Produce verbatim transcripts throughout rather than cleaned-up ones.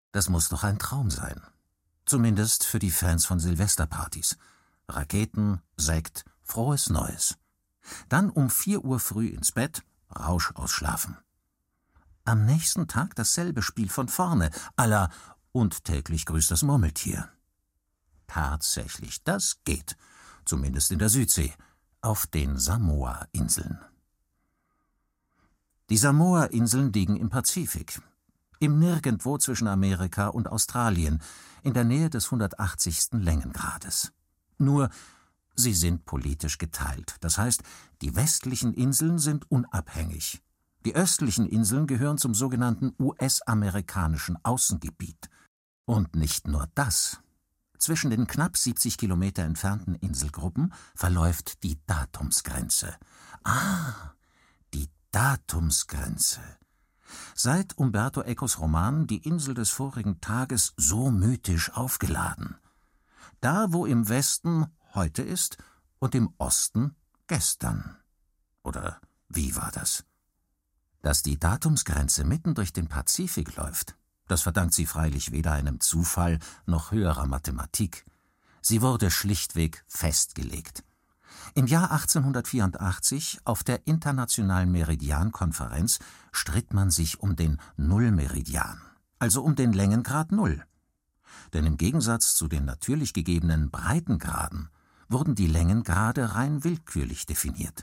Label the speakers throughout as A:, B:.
A: Das muss doch ein Traum sein. Zumindest für die Fans von Silvesterpartys. Raketen, Sekt, frohes Neues. Dann um vier Uhr früh ins Bett, Rausch ausschlafen. Am nächsten Tag dasselbe Spiel von vorne, à la und täglich grüßt das Murmeltier. Tatsächlich, das geht. Zumindest in der Südsee, auf den Samoa-Inseln. Die Samoa-Inseln liegen im Pazifik, im Nirgendwo zwischen Amerika und Australien, in der Nähe des hundertachtzigsten Längengrades. Nur, sie sind politisch geteilt. Das heißt, die westlichen Inseln sind unabhängig. Die östlichen Inseln gehören zum sogenannten U S-amerikanischen Außengebiet. Und nicht nur das. Zwischen den knapp siebzig Kilometer entfernten Inselgruppen verläuft die Datumsgrenze. Ah, die Datumsgrenze. Seit Umberto Ecos Roman Die Insel des vorigen Tages so mythisch aufgeladen. Da, wo im Westen heute ist und im Osten gestern. Oder wie war das? Dass die Datumsgrenze mitten durch den Pazifik läuft, das verdankt sie freilich weder einem Zufall noch höherer Mathematik. Sie wurde schlichtweg festgelegt. Im Jahr achtzehnhundertvierundachtzig, auf der Internationalen Meridiankonferenz, stritt man sich um den Nullmeridian, also um den Längengrad Null. Denn im Gegensatz zu den natürlich gegebenen Breitengraden wurden die Längengrade rein willkürlich definiert.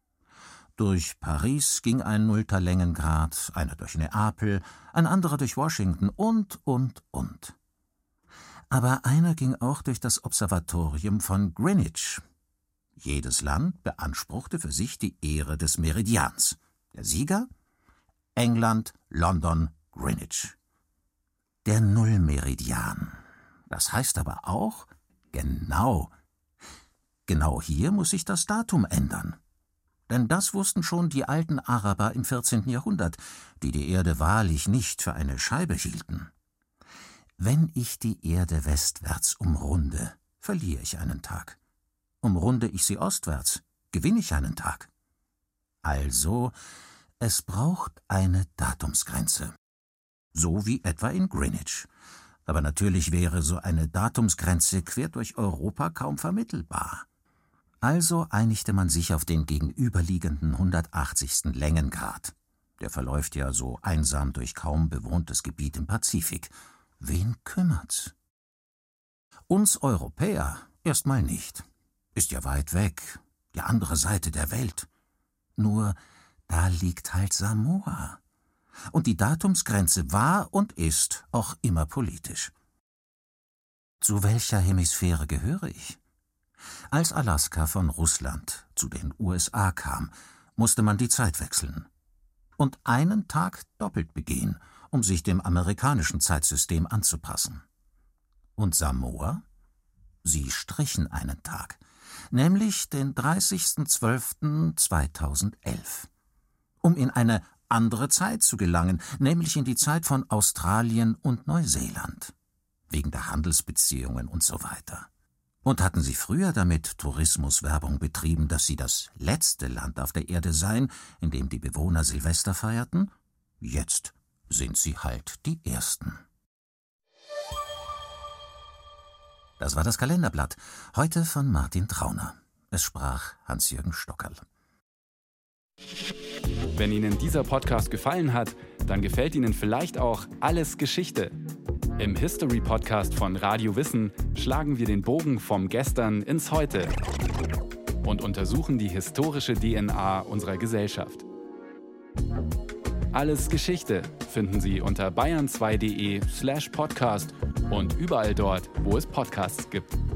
A: Durch Paris ging ein nullter Längengrad, einer durch Neapel, ein anderer durch Washington und, und, und. Aber einer ging auch durch das Observatorium von Greenwich. Jedes Land beanspruchte für sich die Ehre des Meridians. Der Sieger? England, London, Greenwich. Der Nullmeridian. Das heißt aber auch genau. Genau hier muss sich das Datum ändern. Denn das wussten schon die alten Araber im vierzehnten Jahrhundert, die die Erde wahrlich nicht für eine Scheibe hielten. Wenn ich die Erde westwärts umrunde, verliere ich einen Tag. Umrunde ich sie ostwärts, gewinne ich einen Tag. Also, es braucht eine Datumsgrenze. So wie etwa in Greenwich. Aber natürlich wäre so eine Datumsgrenze quer durch Europa kaum vermittelbar. Also einigte man sich auf den gegenüberliegenden hundertachtzigsten Längengrad. Der verläuft ja so einsam durch kaum bewohntes Gebiet im Pazifik. Wen kümmert's? Uns Europäer erstmal nicht. Ist ja weit weg, die andere Seite der Welt. Nur, da liegt halt Samoa. Und die Datumsgrenze war und ist auch immer politisch. Zu welcher Hemisphäre gehöre ich? Als Alaska von Russland zu den U S A kam, musste man die Zeit wechseln. Und einen Tag doppelt begehen, um sich dem amerikanischen Zeitsystem anzupassen. Und Samoa? Sie strichen einen Tag, nämlich den dreißigsten zwölften zweitausendelf, um in eine andere Zeit zu gelangen, nämlich in die Zeit von Australien und Neuseeland, wegen der Handelsbeziehungen und so weiter. Und hatten sie früher damit Tourismuswerbung betrieben, dass sie das letzte Land auf der Erde seien, in dem die Bewohner Silvester feierten? Jetzt sind sie halt die Ersten. Das war das Kalenderblatt, heute von Martin Trauner. Es sprach Hans-Jürgen Stockerl.
B: Wenn Ihnen dieser Podcast gefallen hat, dann gefällt Ihnen vielleicht auch Alles Geschichte. Im History-Podcast von Radio Wissen schlagen wir den Bogen vom Gestern ins Heute und untersuchen die historische D N A unserer Gesellschaft. Alles Geschichte finden Sie unter bayern zwei punkt de slash podcast und überall dort, wo es Podcasts gibt.